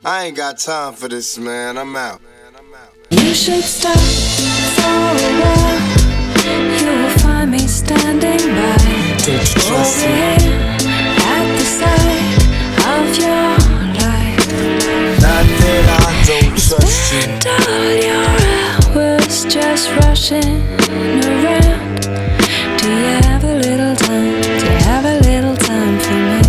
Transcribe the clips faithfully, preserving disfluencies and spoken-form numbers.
I ain't got time for this, man. I'm out. You should stop for a while. You will find me standing by. Don't you trust me? Over here at the side of your life. Not that I don't trust you. Spend all your hours just rushing around. Do you have a little time? Do you have a little time for me?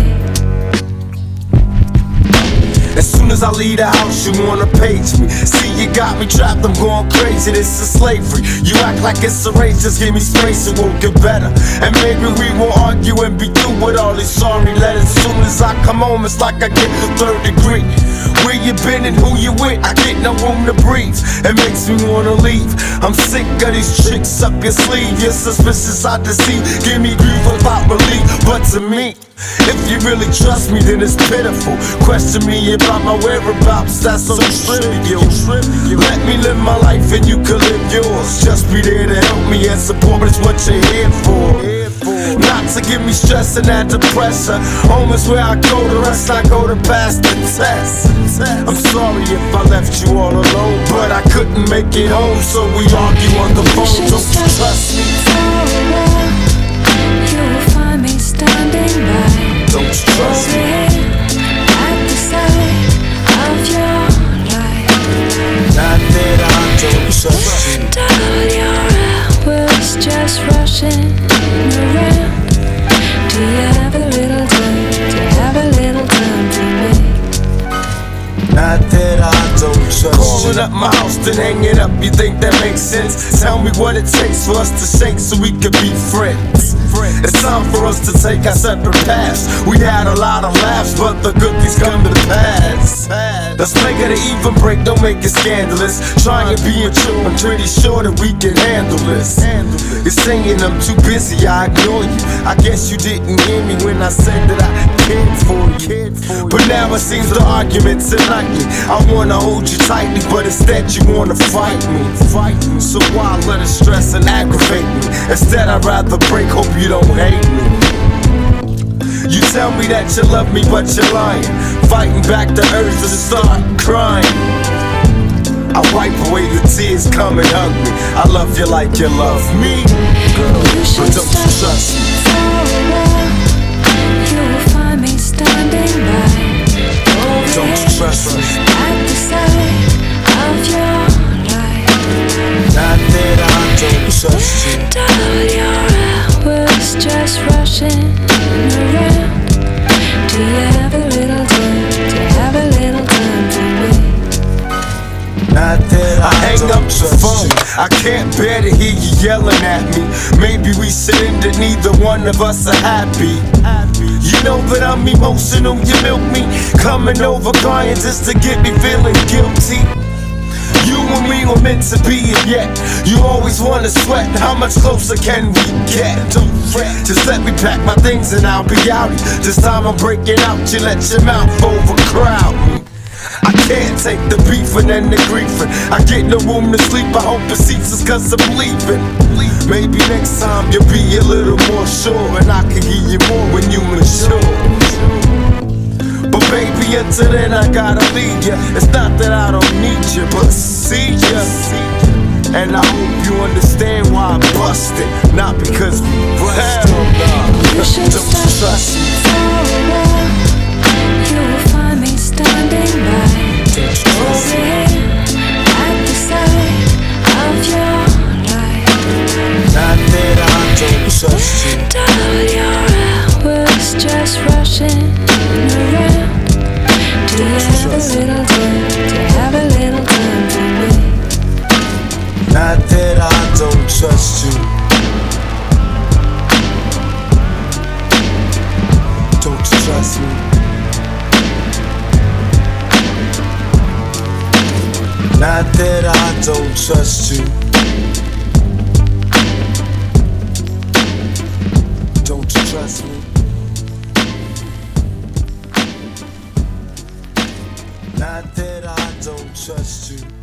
As soon as I leave the house, you wanna page me. See, you got me trapped, I'm going crazy. This is slavery. You act like it's a race, just give me space, it won't get better. And maybe we will argue and be through with all these sorry letters. Soon as I come home, it's like I get the third degree. Where you been and who you with, I get no room to breathe. It makes me wanna leave. I'm sick of these tricks up your sleeve. You're suspicious, I deceive. Give me grief without relief. But to me, if you really trust me, then it's pitiful. Question me about my whereabouts, that's so trivial. Let me live my life and you can live yours. Just be there to help me and support me, that's what you're here for. Not to give me stress and add to pressure. Home is where I go, the rest I go to pass the test. I'm sorry if I left you all alone, but I couldn't make it home, so we argue on the phone. Don't you trust me? You will find me standing by. Don't you trust me? At the side of your life. Not that I don't trust you. Spend all your hours just rushing around. Do you have a little time? Do you have a little time for me? Not that I don't trust you. Calling up my house, then hang it up. You think that makes sense? Tell me what it takes for us to shake so we could be friends. It's time for us to take our separate paths. We had a lot of laughs, but the good things come to the past. Let's make it an even break, don't make it scandalous. Trying to be true, I'm pretty sure that we can handle this. You're saying I'm too busy, I ignore you. I guess you didn't hear me when I said that I cared for you. But now it seems the arguments enlighten me. I wanna hold you tightly, but instead you wanna fight me. So why let it stress and aggravate me? Instead I'd rather break, hope you don't hate me. You tell me that you love me, but you're lying. Fighting back the urge to start crying. I wipe away the tears, come and hug me. I love you like you love me, girl, but don't you trust me? You will find me standing by. Don't you trust me? At the side of your life. Not that I don't trust you. Spend all your hours just rushing around. Do you have a little time? Do you have a little time for me? Not that I, I hang up the phone. I can't bear to hear you yelling at me. Maybe we should end it, neither one of us are happy. You know that I'm emotional, you milk me. Coming over crying just to get me feeling guilty. You and me were meant to be, and yet you always wanna sweat. How much closer can we get? Don't fret, just let me pack my things and I'll be out. This time I'm breaking out, you let your mouth overcrowd me. I can't take the beefing and the griefing. I get no room to sleep, I hope it ceases cause I'm leaving. Maybe next time you'll be a little more sure, and I can give you more when you mature. But baby, until then I gotta leave ya. It's not that I don't need you, but see ya. And I hope you understand why I busted. Not because we busted. Don't trust me. You will find me standing by. Over here at the side of your life. Not that I don't trust you. Spend all your hours just rushing around. Do you have a little time? Do you have a little time for me? Not that I don't trust you. Don't you trust me? Not that I don't trust you. Don't you trust me? Not that I don't trust you.